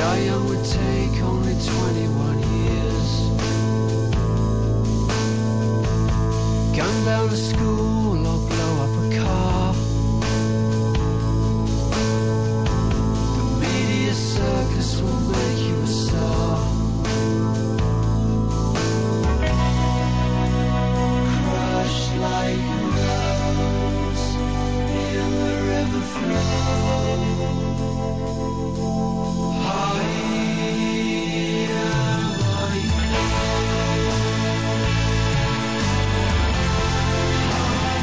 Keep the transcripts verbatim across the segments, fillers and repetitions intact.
Die young would take only twenty-one years. Gun down a school or blow up a car. The media circus will make you a star. Crushed like a rose in the river flow. High and mighty.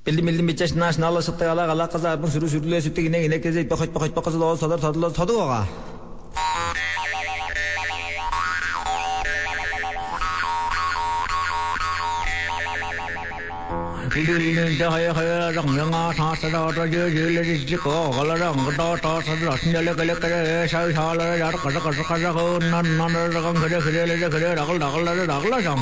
Bildi milli meçeş naşnalı sıttı ala ala kızarpın sürü sürüle süttü yine yine keze bakış bakış bakış da sadır sadır sadı oğa. Bildi haya haya ranganga sa sa da je je le ji ko gala rang da ta sa da ne le le le sa sa la ya ka ka ka ka ko nan nan ra gang khare khare le khare ra gal gal ra gal jam.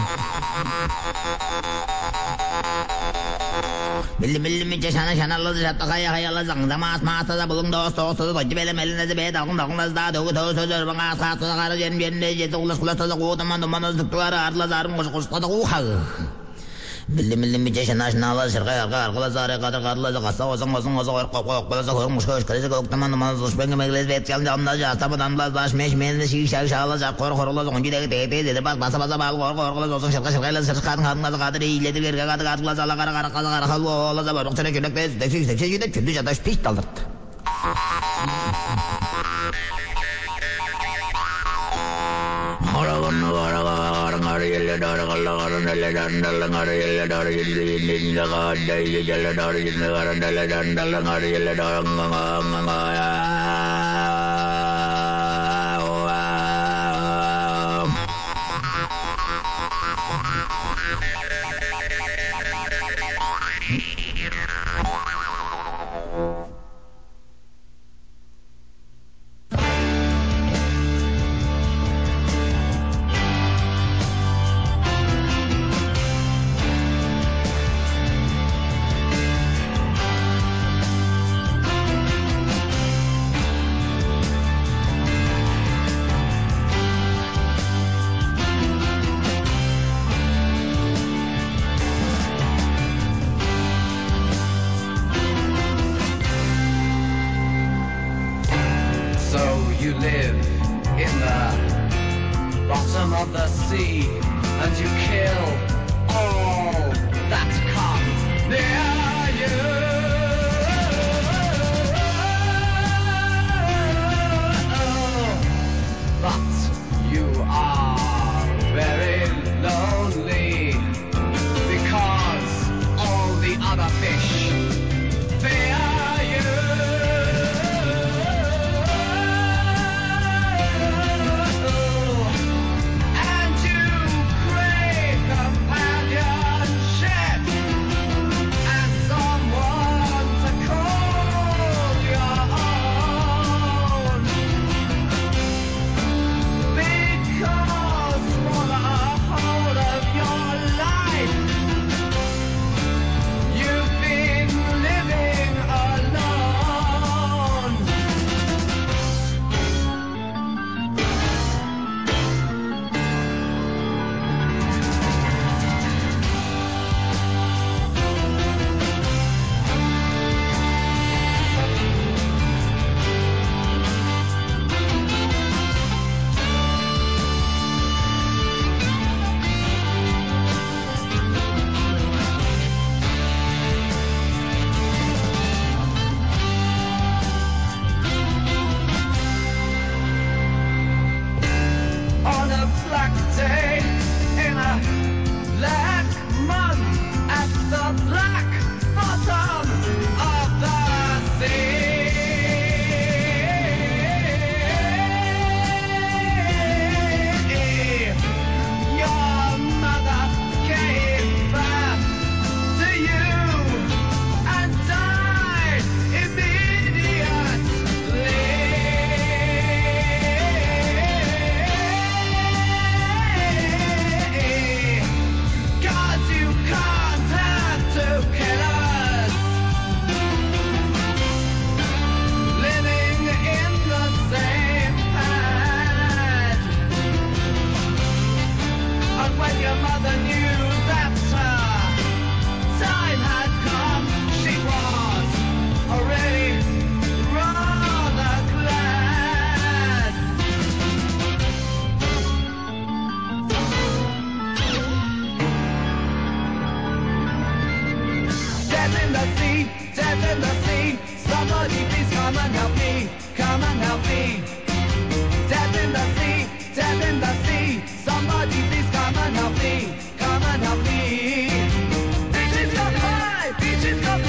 Billi billi mi çeşana şanalı zatta kaya kayalı zangda mas masa da bulun dost dost da toccu bele melinde de be dağın dağın da doğu doğu sözler bana saat da karı yen yerine yedi ulas ulas da o zaman da manız dıktılar arla zarım koş koş da uha. Billi billi mi çeşana şanalı şırka yarka arkala zarı kadar karla da kasa ozan ozan ozan koy koy koy koy koy koş koş krizi koy tamam da manız hoş benge meglez bet geldi amda ja tabadan da baş meş meş şiş şiş şala ja kor kor ola oncu de de de de bas basa basa bal kor kor kor ozan şırka şırka ile şırka kan da kadar iyiledir gerge kadar kadar zala kara kara kara kara halu ola da bak tane kölek de de de de de kündü ja da piş daldırdı. Aragan aragan ariyelle daragal aragan elle dandalang ariyelle darayille ninda gadai jelle darayille garandelle dandalang ariyelle darang You live in the bottom of the sea and you kill all that come near you. But you are very lonely because all the other fish fear you. Come and help me. This is your fight. This is your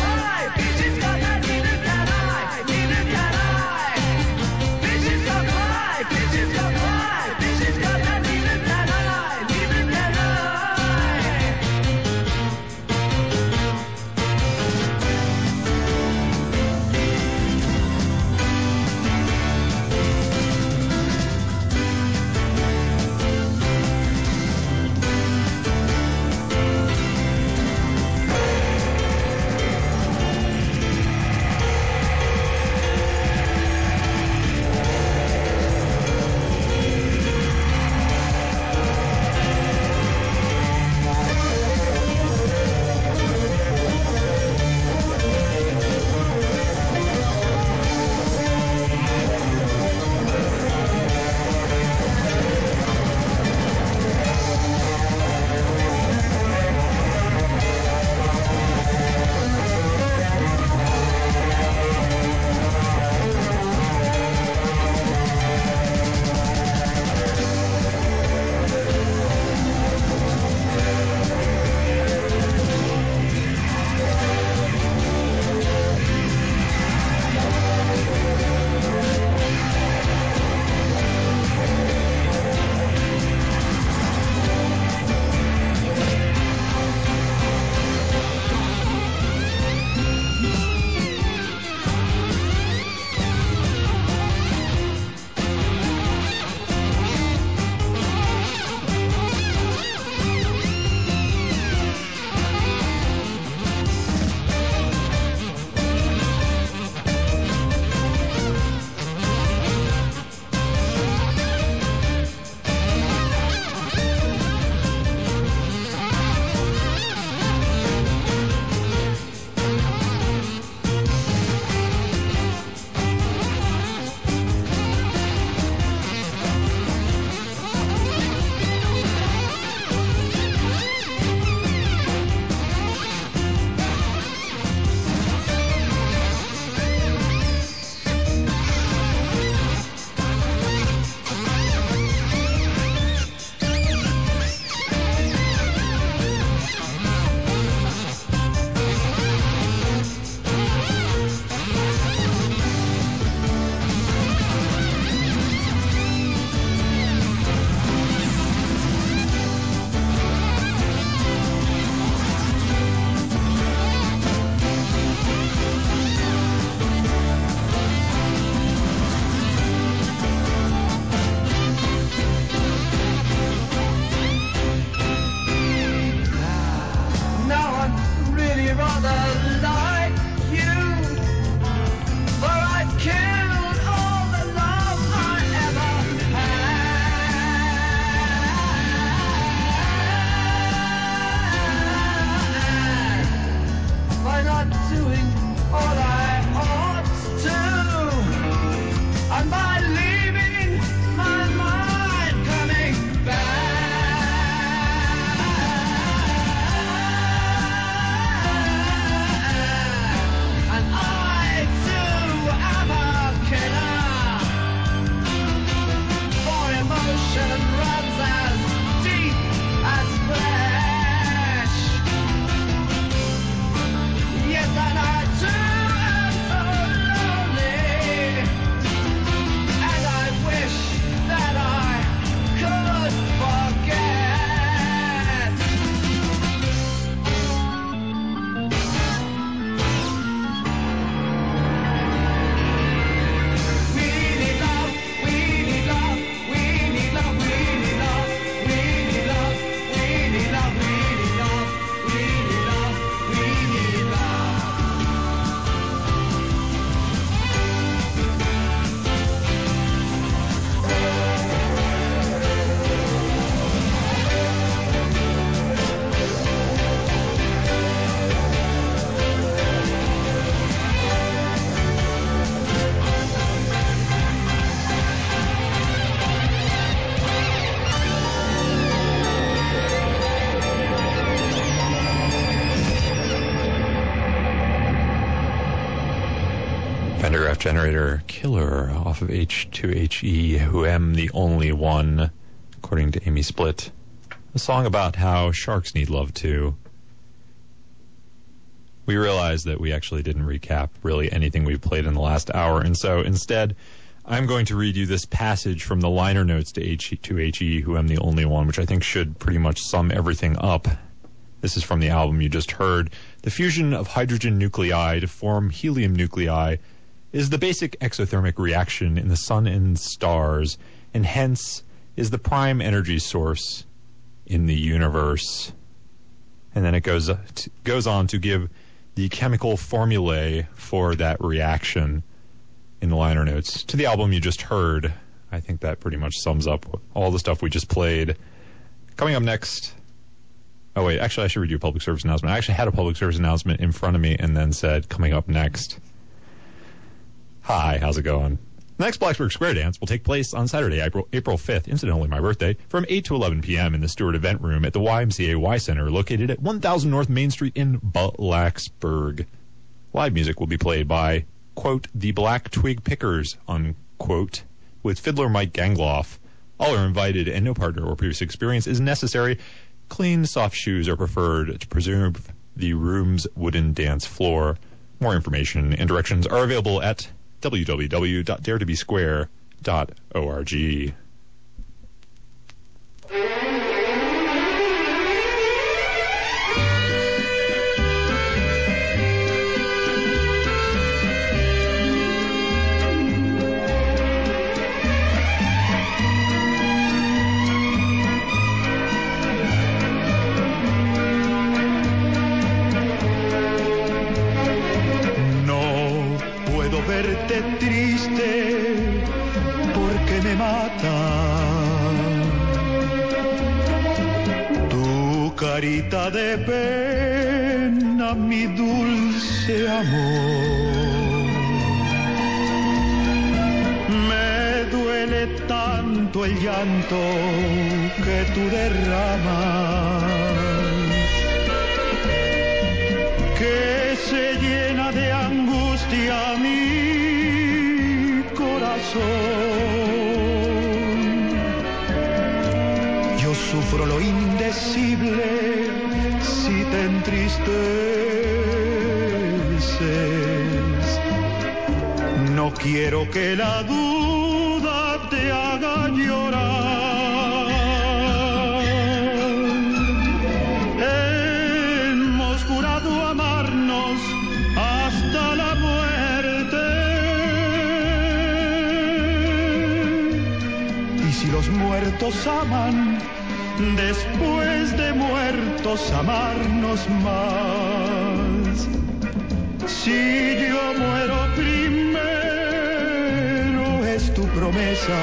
rather like you, for I've killed all the love I ever had by not doing all I ought to, and by leaving my mind coming back. And I too am a killer, for emotion runs as deep as flesh. Yes, and I too am so lonely, and I wish that I could forget. We need love, we need love, we need love, we need love, we need love, we need love, we need love, we need love, we need love. Vandergraaf Generator, Killer, off of H two H E, Who Am the Only One, according to Amy Split. A song about how sharks need love too. We realized that we actually didn't recap really anything we've played in the last hour, and so instead I'm going to read you this passage from the liner notes to H two H E, Who Am the Only One, which I think should pretty much sum everything up. This is from the album you just heard. The fusion of hydrogen nuclei to form helium nuclei is the basic exothermic reaction in the sun and stars, and hence is the prime energy source in the universe. And then it goes goes on to give the chemical formulae for that reaction in the liner notes to the album you just heard. I think that pretty much sums up all the stuff we just played. Coming up next... Oh, wait, actually, I should read you a public service announcement. I actually had a public service announcement in front of me and then said, coming up next. Hi, how's it going? The next Blacksburg Square Dance will take place on Saturday, April, April fifth, incidentally my birthday, from eight to eleven p.m. in the Stewart Event Room at the Y M C A Y Center, located at one thousand North Main Street in Blacksburg. Live music will be played by, quote, the Black Twig Pickers, unquote, with fiddler Mike Gangloff. All are invited and no partner or previous experience is necessary. Clean, soft shoes are preferred to preserve the room's wooden dance floor. More information and directions are available at w w w dot dare to be square dot org. Verte triste porque me mata tu carita de pena, mi dulce amor. Me duele tanto el llanto que tú derramas, que se llena de angustia mi corazón. Yo sufro lo indecible si te entristeces. No quiero que la duda te haga llorar. Los muertos aman, después de muertos amarnos más. más. Si yo muero primero es tu promesa.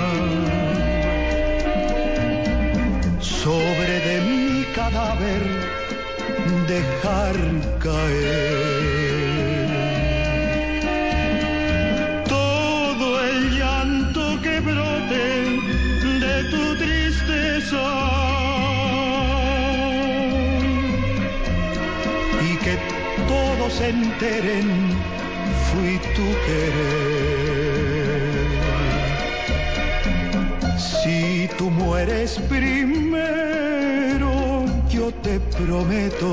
Sobre de mi cadáver dejar caer todo el llanto que brote de tu tristeza y que todos se enteren fui tu querer. Si tú mueres primero, yo te prometo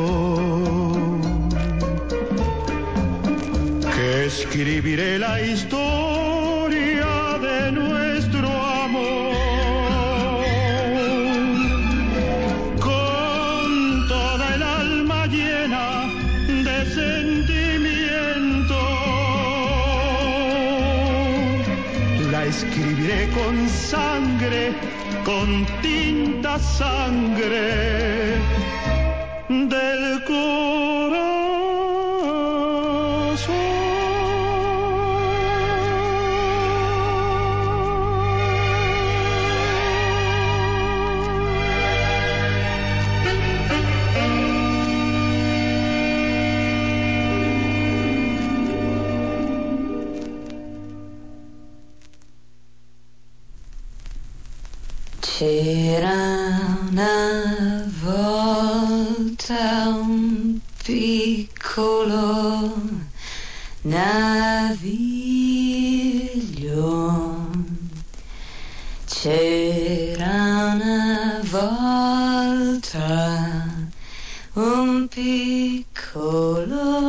que escribiré la historia de nuestro amor con toda el alma llena de sentimiento. La escribiré con sangre, con tinta sangre del corazón. C'era una volta un piccolo naviglio. C'era una volta un piccolo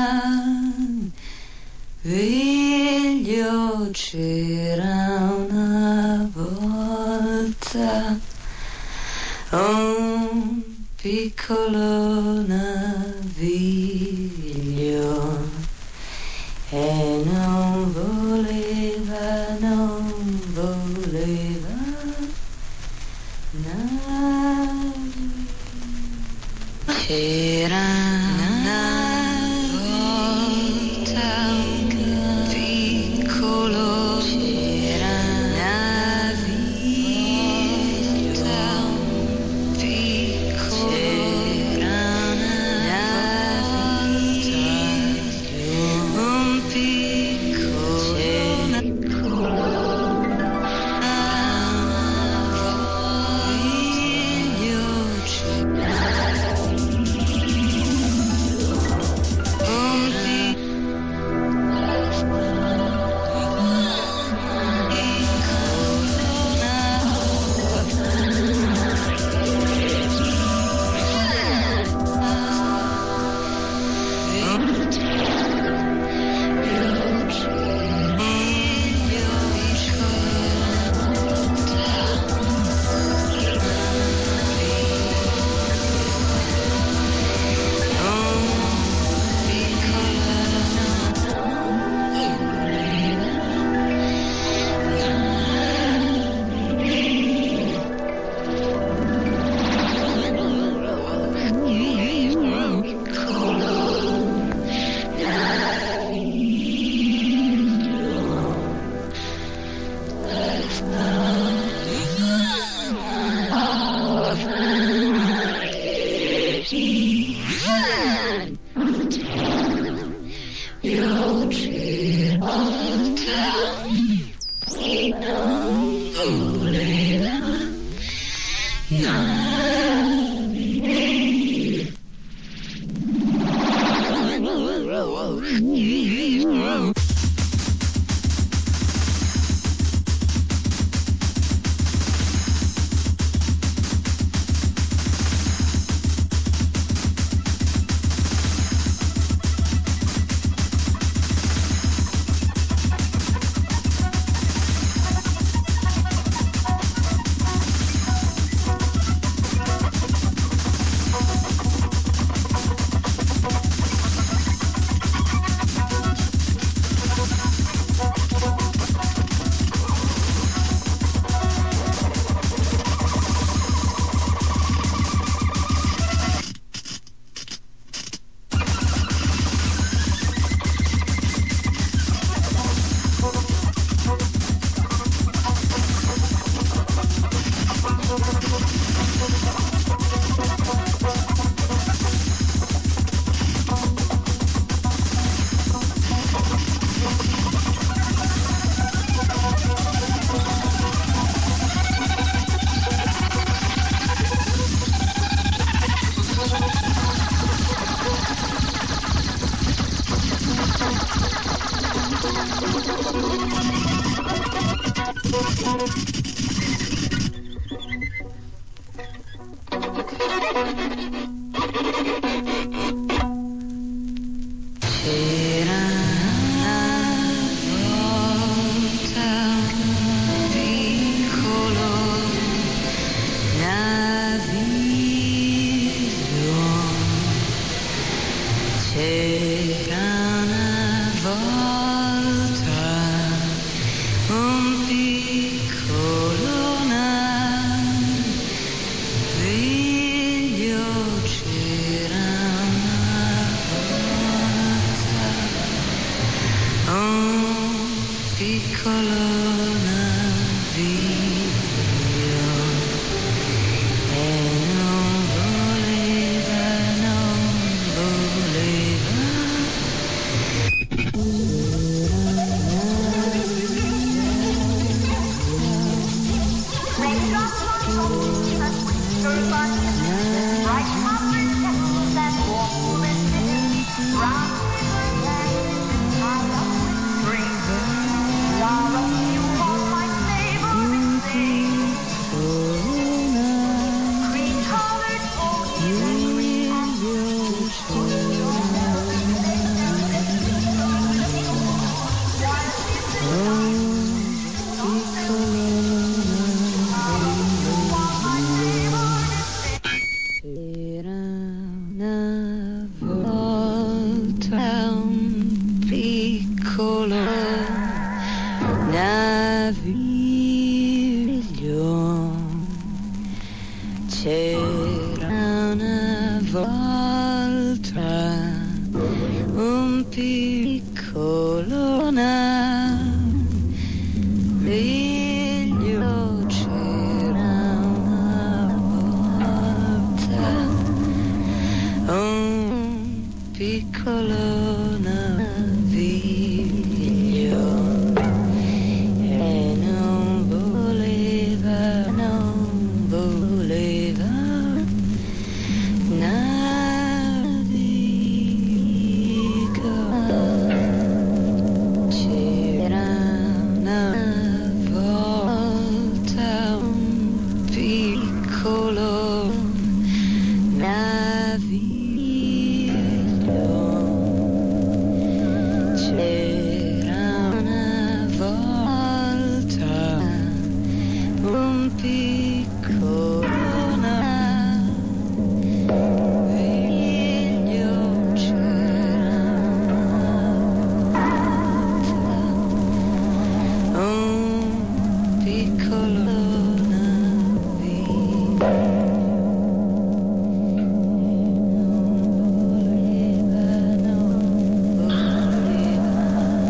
naviglio. C'era una volta un piccolo naviglio e non voleva, non voleva navigare. C'era una volta un piccolo C'era una volta un piccolo naviglio, c'era una volta un piccolo naviglio, c'era un piccolo naviglio e non voleva, non voleva. C'era una volta un piccolo naviglio, c'era una volta un piccolo naviglio, c'era una volta un piccolo naviglio e non voleva, non voleva navigare. C'era una volta un piccolo naviglio, c'era una volta un piccolo naviglio, c'era un piccolo naviglio.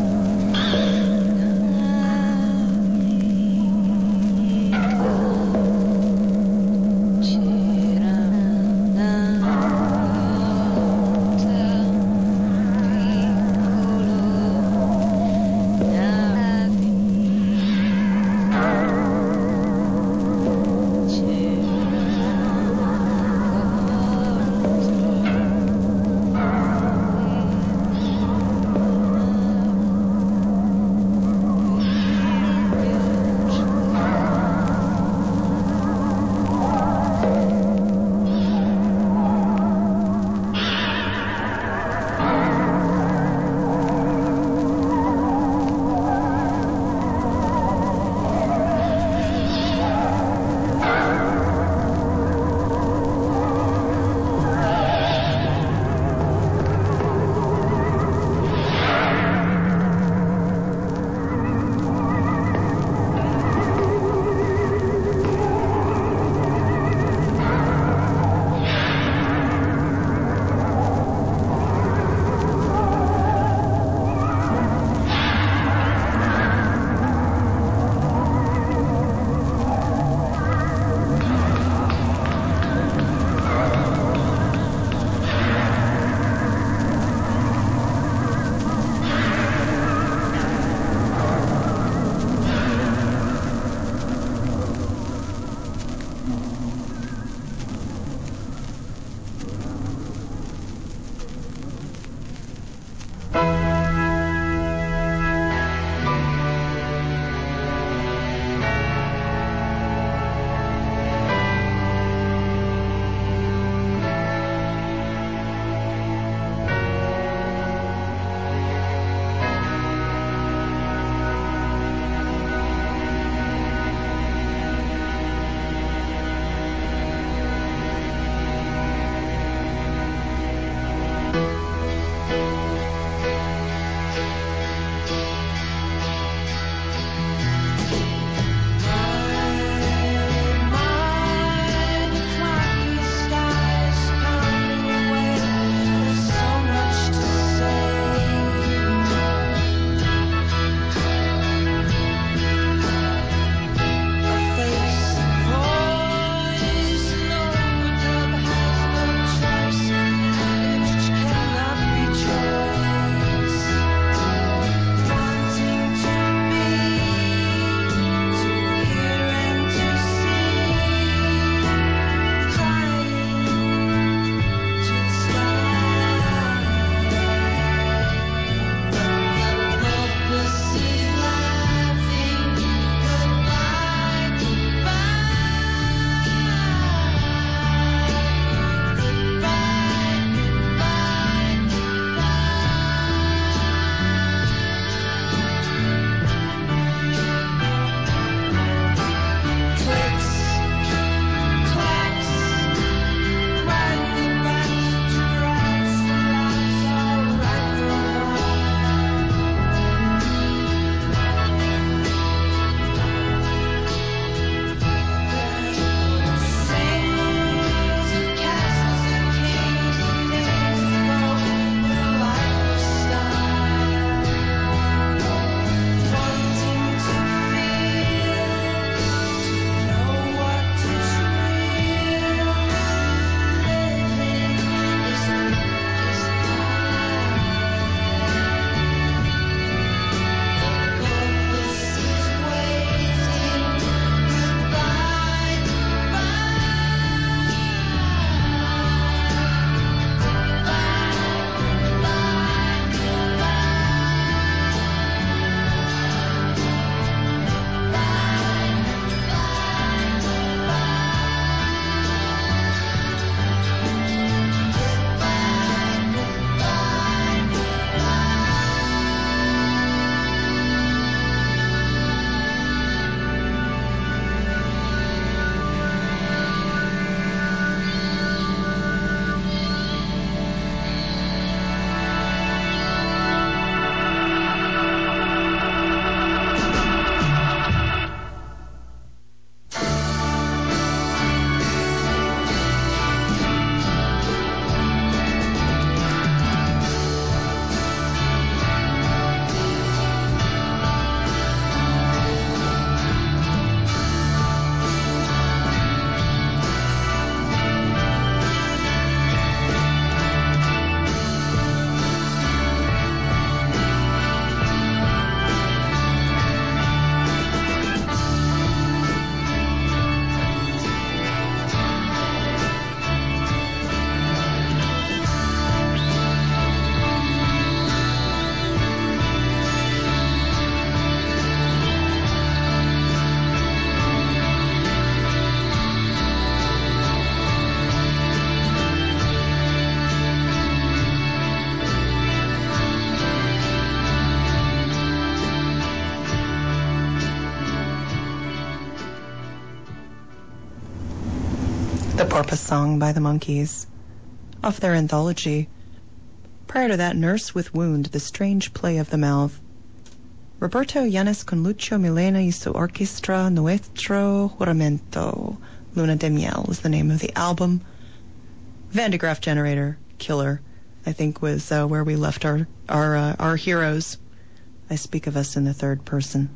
Porpoise Song by the Monkees, off their anthology. Prior to that, Nurse with Wound, The Strange Play of the Mouth. Roberto Llanes con Lucio Milena y su orquestra Nuestro Juramento. Luna de Miel was the name of the album. Van de Graaff Generator, Killer, I think was uh, where we left our our uh, our heroes. I speak of us in the third person.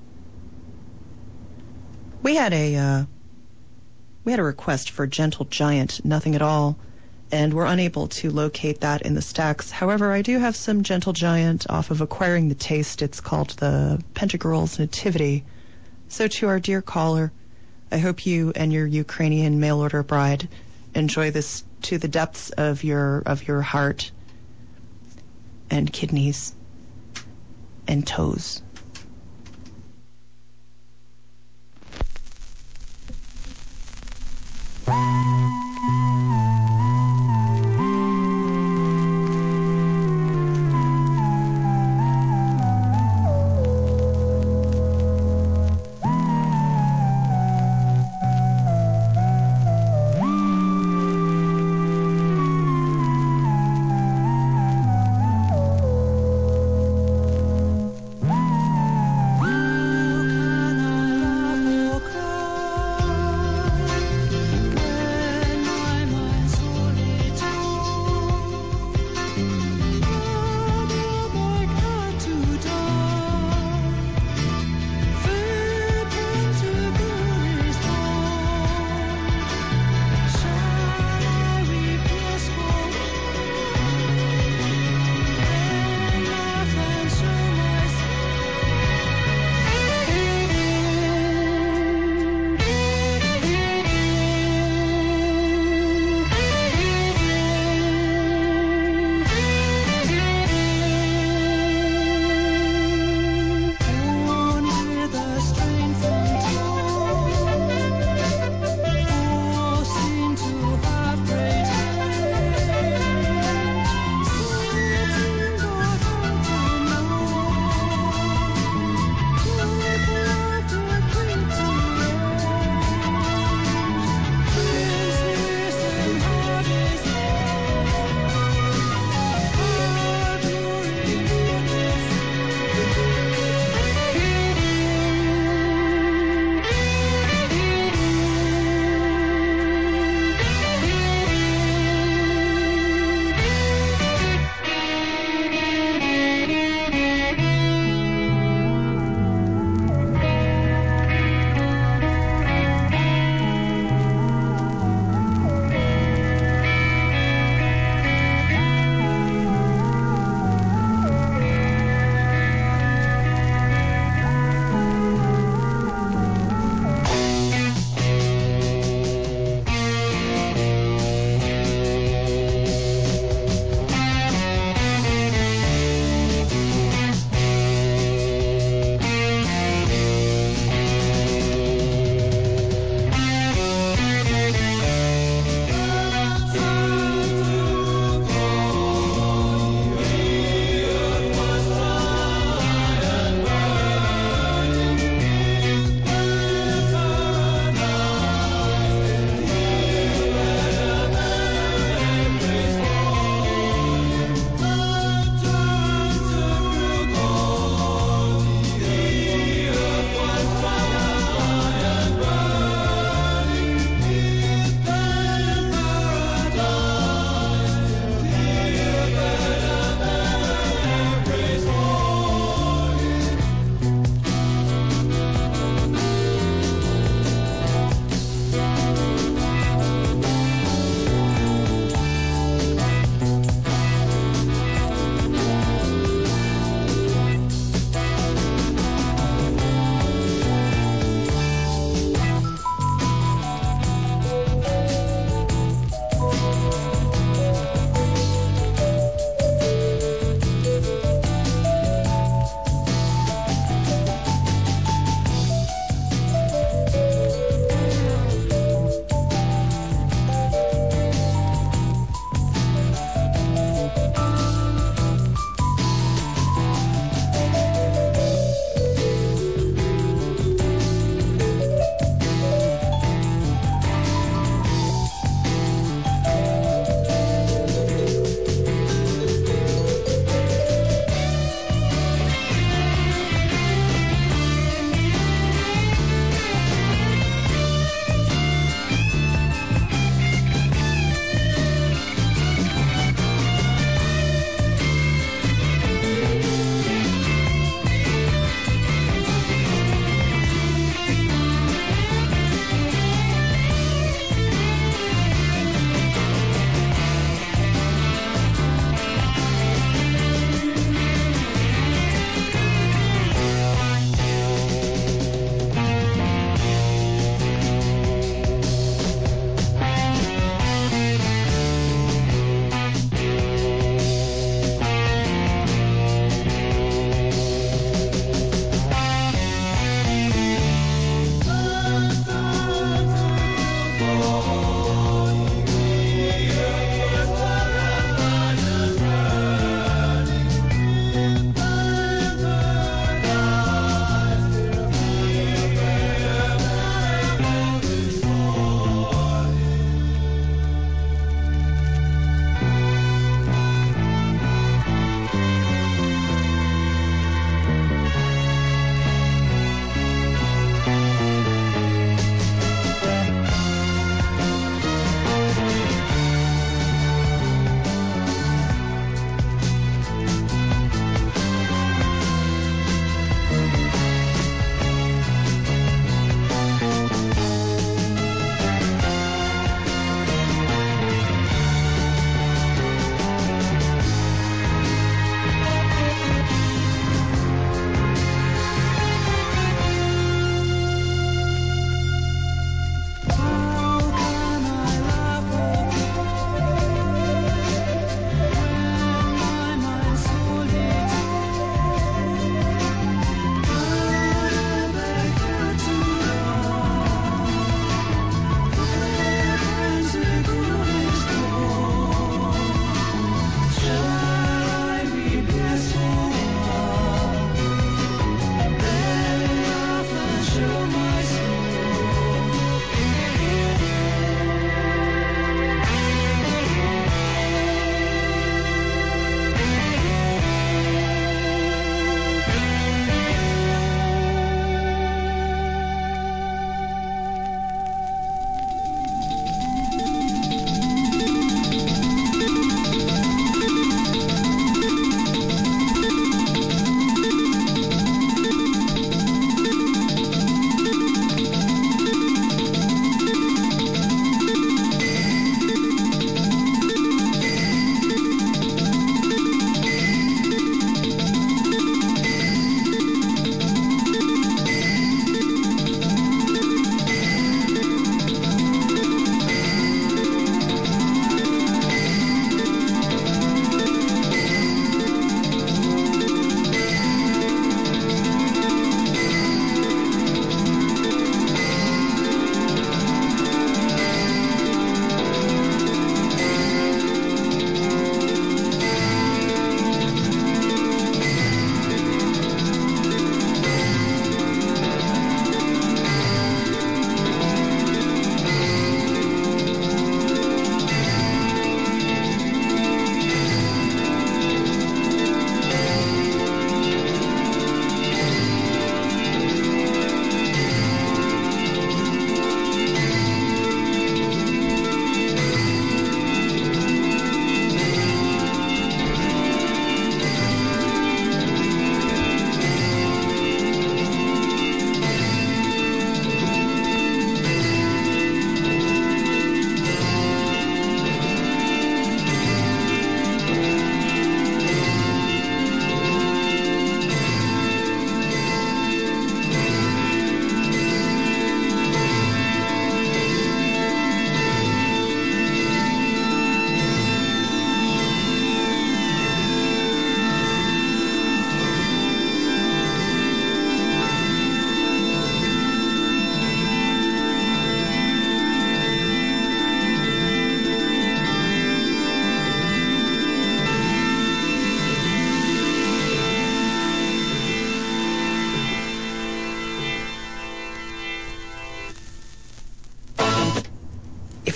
We had a uh, we had a request for Gentle Giant, Nothing at All, and we're unable to locate that in the stacks. However, I do have some Gentle Giant off of Acquiring the Taste. It's called the Pentagirls Nativity. So to our dear caller, I hope you and your Ukrainian mail-order bride enjoy this to the depths of your of your heart and kidneys and toes.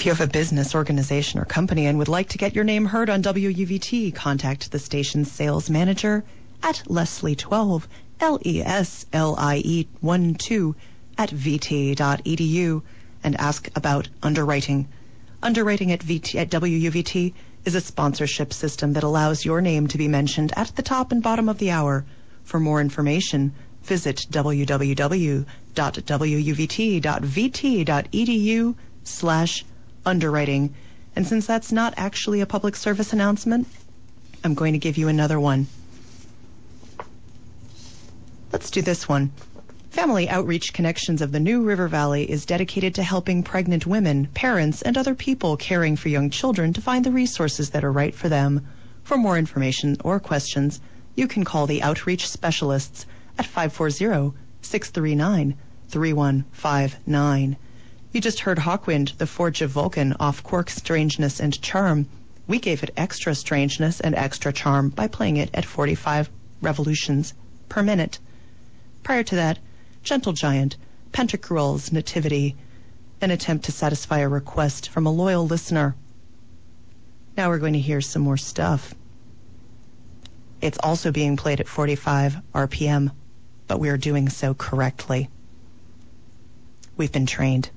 If you have a business, organization, or company and would like to get your name heard on W U V T, contact the station's sales manager at Leslie twelve, L E S L I E one two, at v t dot e d u and ask about underwriting. Underwriting at, V T, at W U V T is a sponsorship system that allows your name to be mentioned at the top and bottom of the hour. For more information, visit w w w dot w u v t dot v t dot e d u slash underwriting. And since that's not actually a public service announcement, I'm going to give you another one. Let's do this one. Family Outreach Connections of the New River Valley is dedicated to helping pregnant women, parents, and other people caring for young children to find the resources that are right for them. For more information or questions, you can call the Outreach Specialists at five four zero, six three nine, three one five nine. You just heard Hawkwind, the Forge of Vulcan, off Quark's Strangeness and Charm. We gave it extra strangeness and extra charm by playing it at forty-five revolutions per minute. Prior to that, Gentle Giant, Pantagruel's Nativity, an attempt to satisfy a request from a loyal listener. Now we're going to hear some more stuff. It's also being played at forty-five R P M, but we are doing so correctly. We've been trained.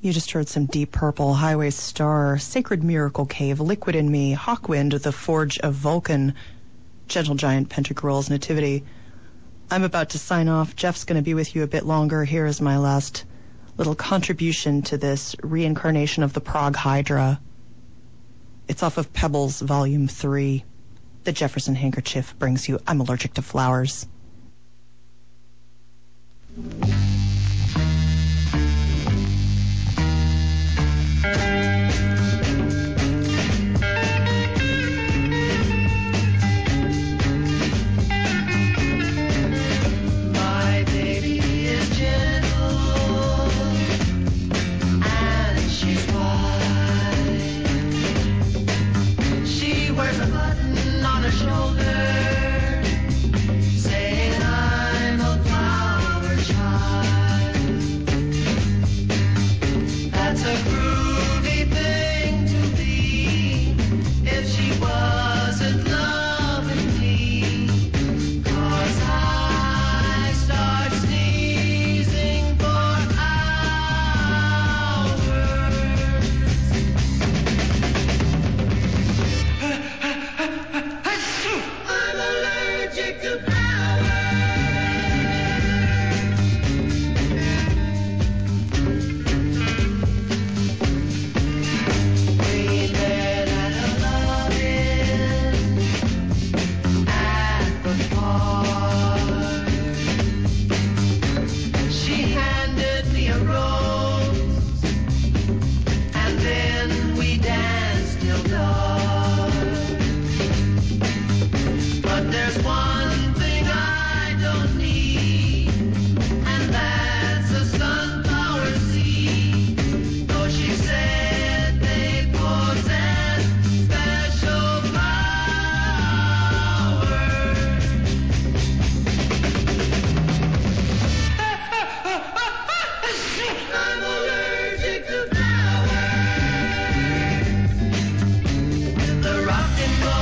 You just heard some Deep Purple, Highway Star, Sacred Miracle Cave, Liquid in Me, Hawkwind, The Forge of Vulcan, Gentle Giant, Pentagrol's Nativity. I'm about to sign off. Jeff's going to be with you a bit longer. Here is my last little contribution to this reincarnation of the Prague Hydra. It's off of Pebbles, Volume three. The Jefferson Handkerchief brings you I'm Allergic to Flowers. My baby is gentle and she's white. She wears a button on her shoulder saying I'm a flower child. That's a groovy thing to be if she wasn't loving me. 'Cause I start sneezing for hours. I'm allergic to flowers. We met at a lovin' at the park. She handed me a rose.